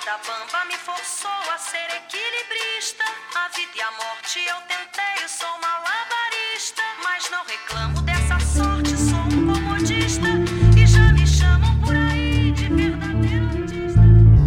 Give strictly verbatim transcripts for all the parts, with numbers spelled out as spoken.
corda bamba me forçou a ser equilibrista. A vida e a morte eu tentei, eu sou malabarista. Mas não reclamo dessa sorte, sou um comodista. E já me chamam por aí de verdadeiro artista.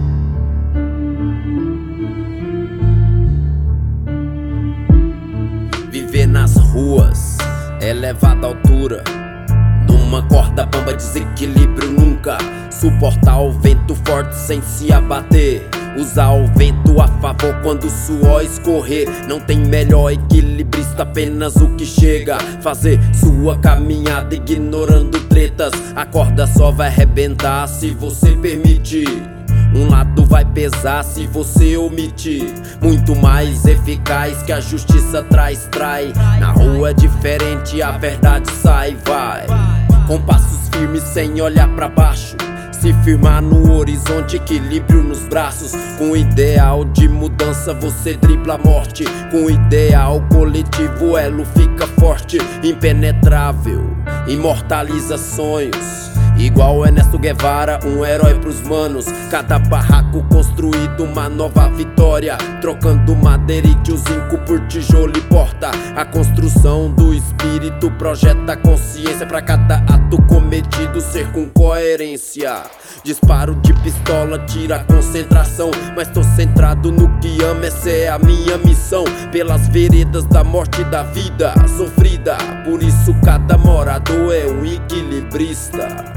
Viver nas ruas é elevada altura. Numa corda bamba, desequilíbrio nunca. Suportar o vento forte sem se abater. Usar o vento a favor quando o suor escorrer. Não tem melhor equilibrista, apenas o que chega. Fazer sua caminhada ignorando tretas. A corda só vai arrebentar se você permitir. Um lado vai pesar se você omitir. Muito mais eficaz que a justiça traz, trai. Na rua é diferente, a verdade sai, vai. Com passos firmes sem olhar pra baixo. Se firmar no horizonte, equilíbrio nos braços. Com ideal de mudança você dribla a morte. Com ideal coletivo o elo fica forte. Impenetrável, imortaliza sonhos. Igual Ernesto Guevara, um herói pros manos. Cada barraco construído, uma nova vitória. Trocando madeira e tio zinco por tijolo e porta. A construção do espírito projeta consciência. Pra cada ato cometido ser com coerência. Disparo de pistola tira a concentração. Mas tô centrado no que amo, essa é a minha missão. Pelas veredas da morte e da vida sofrida. Por isso cada morador é um equilibrista.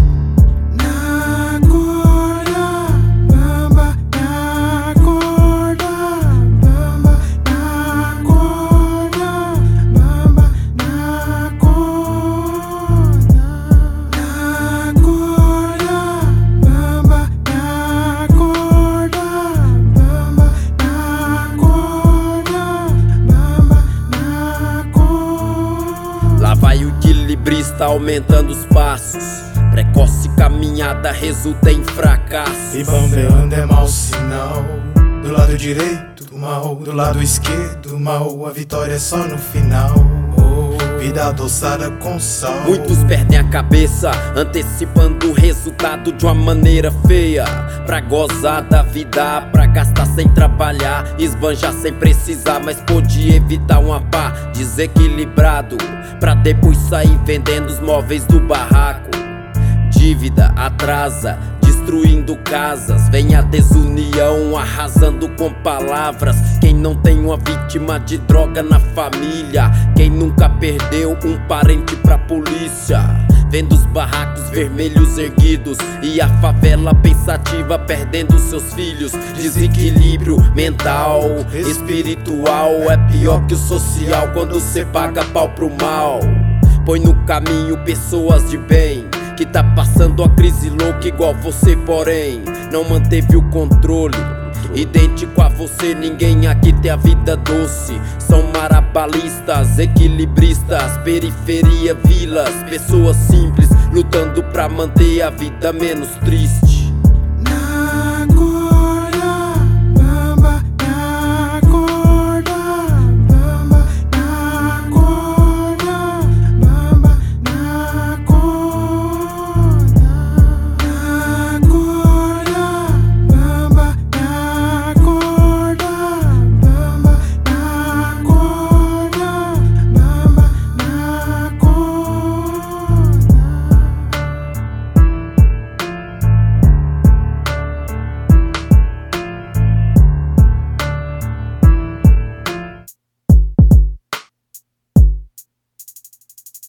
Vai o equilibrista aumentando os passos. Precoce caminhada resulta em fracasso. E bambeando é mau sinal. Do lado direito do mal, do lado esquerdo do mal. A vitória é só no final. Oh, vida adoçada com sal. Muitos perdem a cabeça, antecipando o resultado de uma maneira feia. Pra gozar da vida, pra gastar sem trabalhar, esbanjar sem precisar, mas pode evitar uma pá. Desequilibrado, pra depois sair vendendo os móveis do barraco. Dívida atrasa, destruindo casas. Vem a desunião arrasando com palavras. Quem não tem uma vítima de droga na família? Quem nunca perdeu um parente pra polícia? Vendo os barracos vermelhos erguidos e a favela pensativa perdendo seus filhos. Desequilíbrio mental, espiritual. É pior que o social quando cê paga pau pro mal. Põe no caminho pessoas de bem que tá passando a crise louca igual você, porém não manteve o controle. Idêntico a você, ninguém aqui tem a vida doce. São marabalistas, equilibristas, periferia, vilas. Pessoas simples, lutando pra manter a vida menos triste.